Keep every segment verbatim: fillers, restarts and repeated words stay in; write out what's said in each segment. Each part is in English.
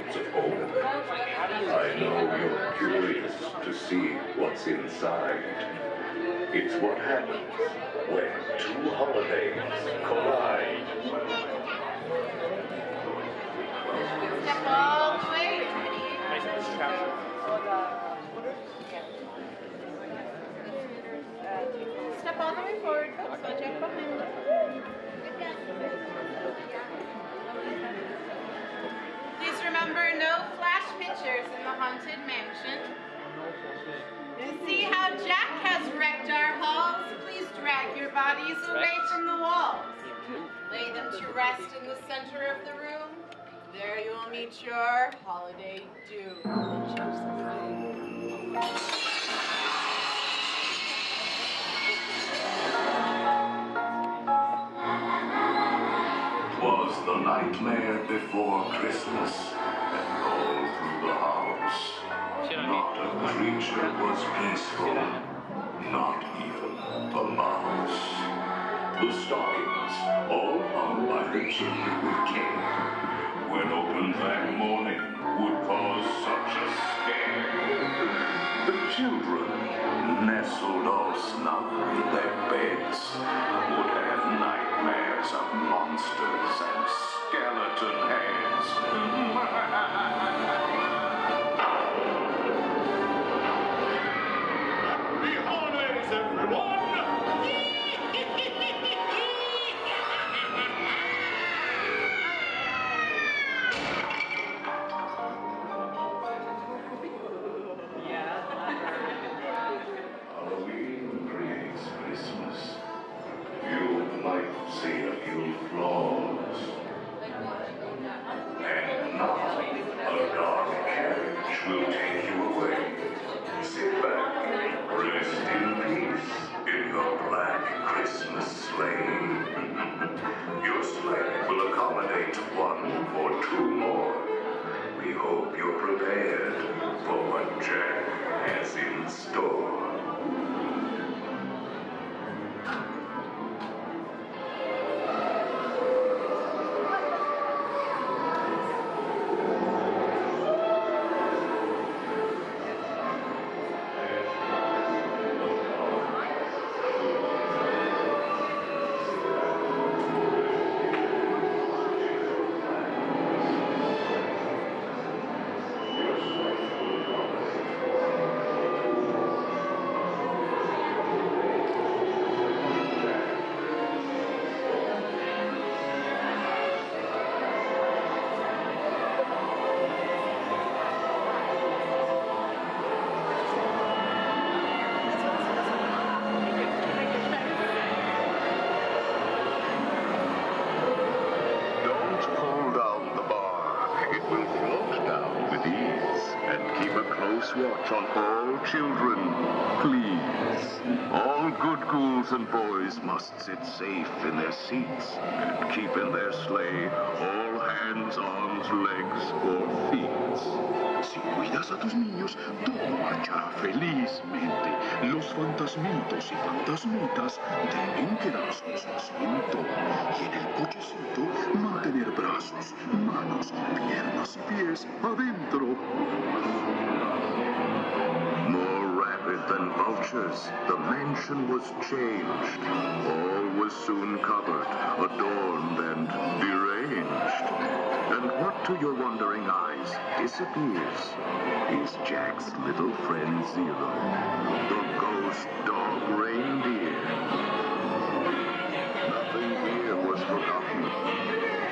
worlds of home. I know you're curious to see what's inside. It's what happens when two holidays collide. Step all the way. Step all the way forward, folks. Watch out behind you. Please remember, no flash pictures in the Haunted Mansion. To see how Jack has wrecked our halls, please drag your bodies away from the walls. Lay them to rest in the center of the room. There you will meet your holiday doom. Was the nightmare before Christmas, and all through the house. Not a creature was peaceful, not even a mouse. The stockings, all hung by the chimney with care, when opened that morning, would cause such a scare. The children, nestled all snug in their beds, would have nightmares of monsters and skeleton heads. Happy holidays, everyone! Halloween creates Christmas. You might see a few flaws. And now, a dark carriage will take you away. Sit back, rest in peace in your black Christmas sleigh. Your sleigh will accommodate one or two more. We hope you're prepared for what Jack has in store. Watch on all children, please. All good ghouls and boys must sit safe in their seats and keep in their sleigh all hands, arms, legs, or feet. Si cuidas a tus niños, todo marchará felizmente. Los fantasmitos y fantasmitas deben quedarse en su asiento y en el cochecito mantener brazos, manos, piernas y pies adentro. More rapid than vultures, the mansion was changed. All was soon covered, adorned, and deranged. And what to your wondering eyes disappears is Jack's little friend Zero, the ghost dog reindeer. Nothing here was forgotten.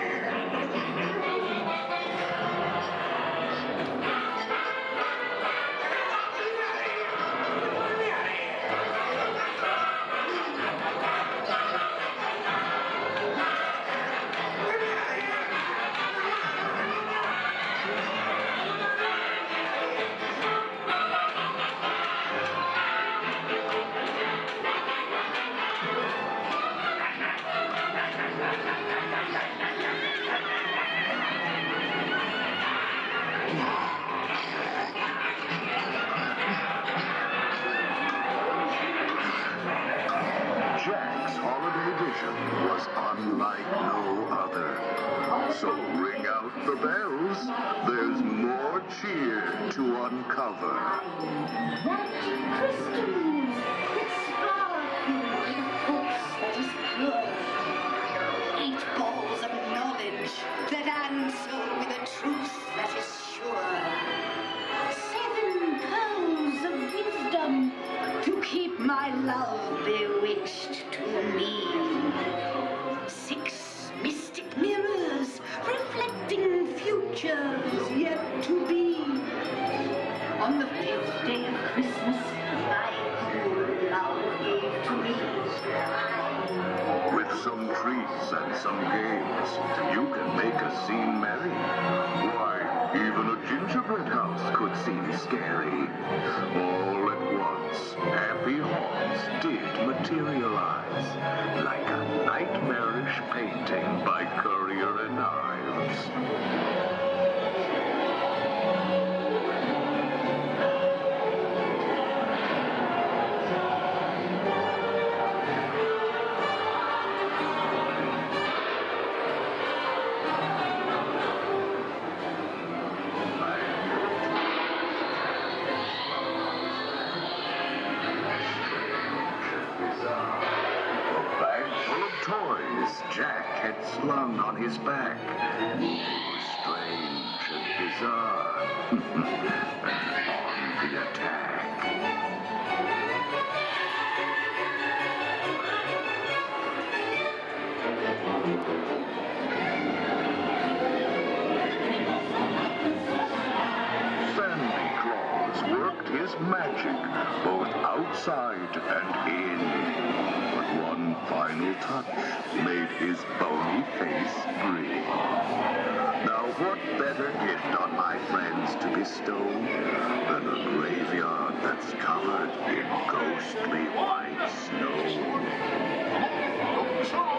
Jack's holiday vision was unlike no other. So ring out the bells, there's more cheer to uncover. That crystal, its sparkle in hopes that is pure. Eight balls of knowledge that answer with a truth that is sure. Seven pearls of wisdom to keep my love bewitched to me. Six mystic mirrors reflecting futures yet to be. On the fifth day of Christmas, my cool love gave to me. With some treats and some games, you can make a scene merry. Why, even a gingerbread house could seem scary. All at once, happy haunts did materialize, like a nightmarish painting by Currier and Ives. Jack had slung on his back. Strange and bizarre. On the attack. Santa Claus worked his magic both outside and in. One final touch made his bony face grin. Now what better gift on my friends to bestow than a graveyard that's covered in ghostly white snow?